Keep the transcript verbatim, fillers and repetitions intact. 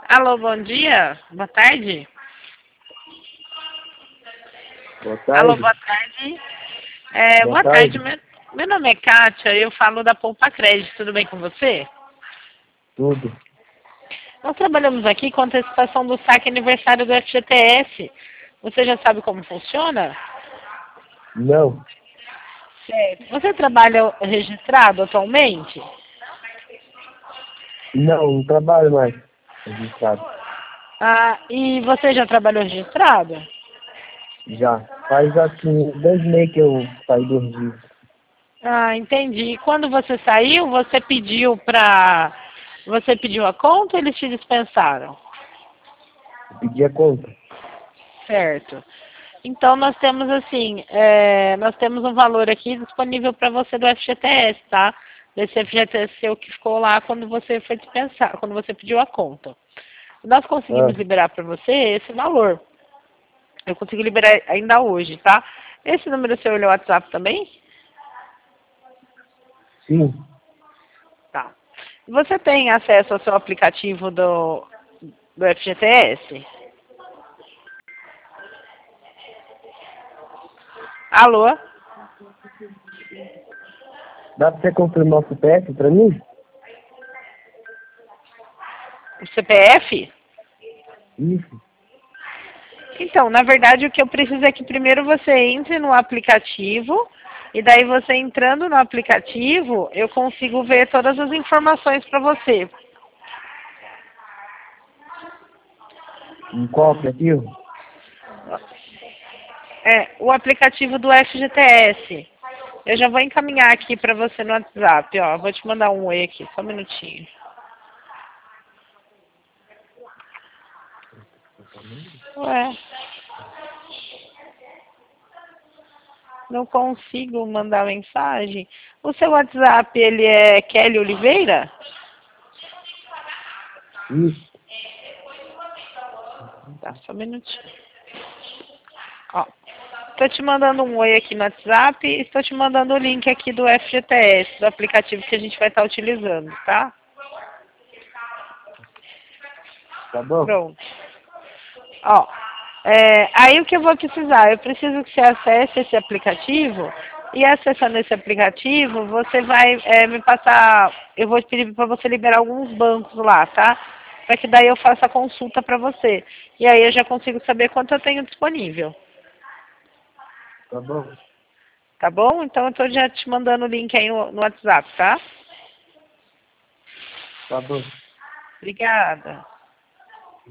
Alô, bom dia. Boa tarde. Boa tarde. Alô, boa tarde. É, Boa boa tarde. tarde. Meu, meu nome é Kátia, eu falo da Poupa Crédito. Tudo bem com você? Tudo. Nós trabalhamos aqui com antecipação do saque aniversário do F G T S. Você já sabe como funciona? Não. Certo. Você trabalha registrado atualmente? Não, não trabalho mais registrado. Ah, e você já trabalhou registrado? Já. Faz assim, dois meses que eu saí do registro. Ah, entendi. E quando você saiu, você pediu para... Você pediu a conta ou eles te dispensaram? Eu pedi a conta. Certo. Então nós temos assim, é, nós temos um valor aqui disponível para você do F G T S, tá? Desse F G T S seu que ficou lá quando você foi dispensar, quando você pediu a conta. Nós conseguimos Ah, liberar para você esse valor. Eu consigo liberar ainda hoje, tá? Esse número seu é o WhatsApp também? sim. Tá. Você tem acesso ao seu aplicativo do, do F G T S? Alô? Dá pra você confirmar o C P F pra mim? O C P F? Isso. Então, na verdade, o que eu preciso é que primeiro você entre no aplicativo e daí você entrando no aplicativo, eu consigo ver todas as informações para você. Em qual aplicativo? É, o aplicativo do F G T S. Eu já vou encaminhar aqui para você no WhatsApp, ó. Vou te mandar um oi aqui, só um minutinho. Ué, não consigo mandar mensagem. O seu WhatsApp, ele é Kelly Oliveira? Isso. Tá, só um minutinho. Ó, estou te mandando um oi aqui no WhatsApp e estou te mandando o link aqui do F G T S, do aplicativo que a gente vai estar utilizando, tá? Tá bom? Pronto. Ó, é, aí o que eu vou precisar? Eu preciso que você acesse esse aplicativo e acessando esse aplicativo, você vai é, me passar, eu vou pedir para você liberar alguns bancos lá, tá? Para que daí eu faça a consulta para você. E aí eu já consigo saber quanto eu tenho disponível. Tá bom. Tá bom? Então eu estou já te mandando o link aí no, no WhatsApp, tá? Tá bom. Obrigada.